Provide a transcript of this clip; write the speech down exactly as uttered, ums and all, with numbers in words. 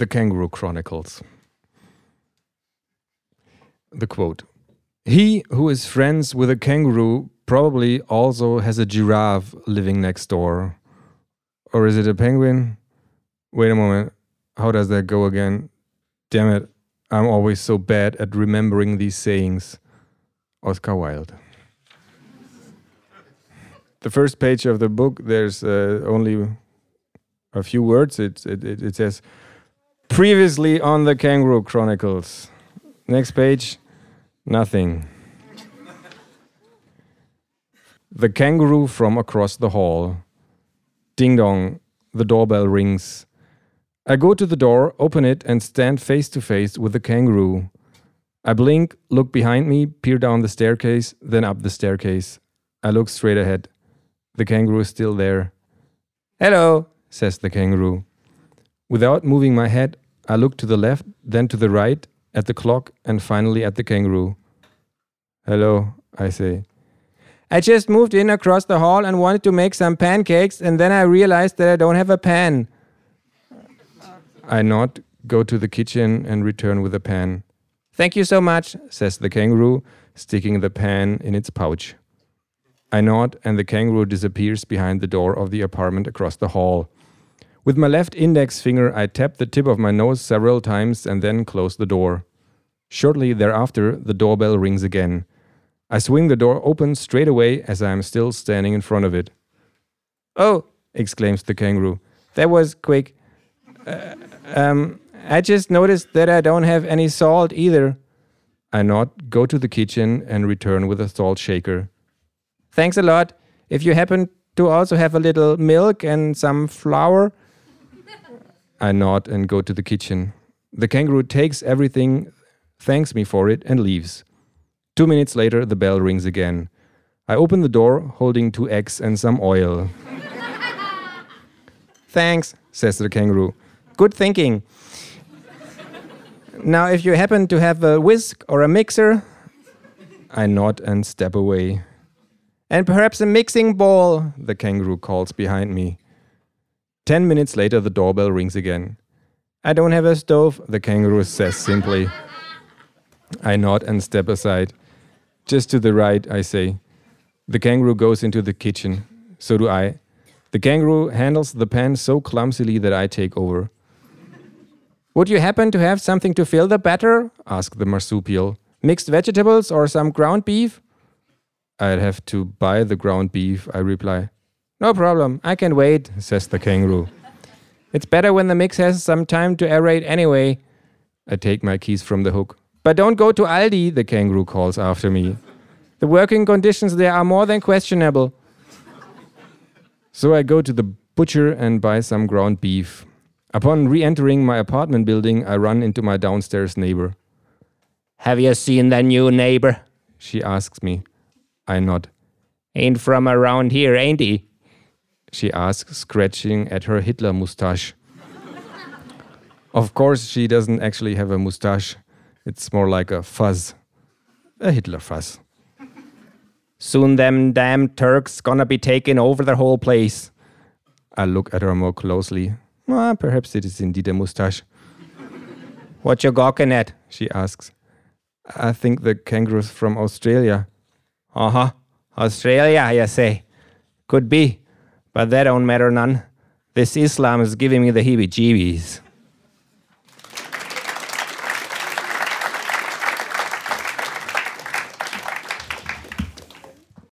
The Kangaroo Chronicles. The quote: "He who is friends with a kangaroo probably also has a giraffe living next door." Or is it a penguin? Wait a moment. How does that go again? Damn it. I'm always so bad at remembering these sayings. Oscar Wilde. The first page of the book, there's uh, only a few words. It, it, it, it says, "Previously on the Kangaroo Chronicles." Next page, nothing. The kangaroo from across the hall. Ding dong, the doorbell rings. I go to the door, open it, and stand face to face with the kangaroo. I blink, look behind me, peer down the staircase, then up the staircase. I look straight ahead. The kangaroo is still there. "Hello," says the kangaroo. Without moving my head, I look to the left, then to the right, at the clock, and finally at the kangaroo. "Hello," I say. "I just moved in across the hall and wanted to make some pancakes, and then I realized that I don't have a pan." I nod, go to the kitchen, and return with a pan. "Thank you so much," says the kangaroo, sticking the pan in its pouch. I nod, and the kangaroo disappears behind the door of the apartment across the hall. With my left index finger, I tap the tip of my nose several times and then close the door. Shortly thereafter, the doorbell rings again. I swing the door open straight away as I am still standing in front of it. "Oh," exclaims the kangaroo, "that was quick. Uh, um, I just noticed that I don't have any salt either." I nod, go to the kitchen, and return with a salt shaker. "Thanks a lot. If you happen to also have a little milk and some flour." I nod and go to the kitchen. The kangaroo takes everything, thanks me for it, and leaves. Two minutes later, the bell rings again. I open the door, holding two eggs and some oil. "Thanks," says the kangaroo. "Good thinking. Now, if you happen to have a whisk or a mixer." I nod and step away. "And perhaps a mixing bowl," the kangaroo calls behind me. Ten minutes later, the doorbell rings again. "I don't have a stove," the kangaroo says simply. I nod and step aside. "Just to the right," I say. The kangaroo goes into the kitchen. So do I. The kangaroo handles the pan so clumsily that I take over. "Would you happen to have something to fill the batter?" asks the marsupial. "Mixed vegetables or some ground beef?" "I'd have to buy the ground beef," I reply. "No problem, I can wait," says the kangaroo. "It's better when the mix has some time to aerate anyway." I take my keys from the hook. "But don't go to Aldi," the kangaroo calls after me. "The working conditions there are more than questionable." So I go to the butcher and buy some ground beef. Upon re-entering my apartment building, I run into my downstairs neighbor. "Have you seen the new neighbor?" she asks me. I nod. "Ain't from around here, ain't he?" she asks, scratching at her Hitler mustache. Of course, she doesn't actually have a mustache. It's more like a fuzz. A Hitler fuzz. "Soon them damn Turks gonna be taking over the whole place." I look at her more closely. Well, perhaps it is indeed a mustache. "What you gawking at?" she asks. "I think the kangaroo's from Australia." "Uh-huh. Australia, you say? Could be. But that don't matter none. This Islam is giving me the heebie-jeebies."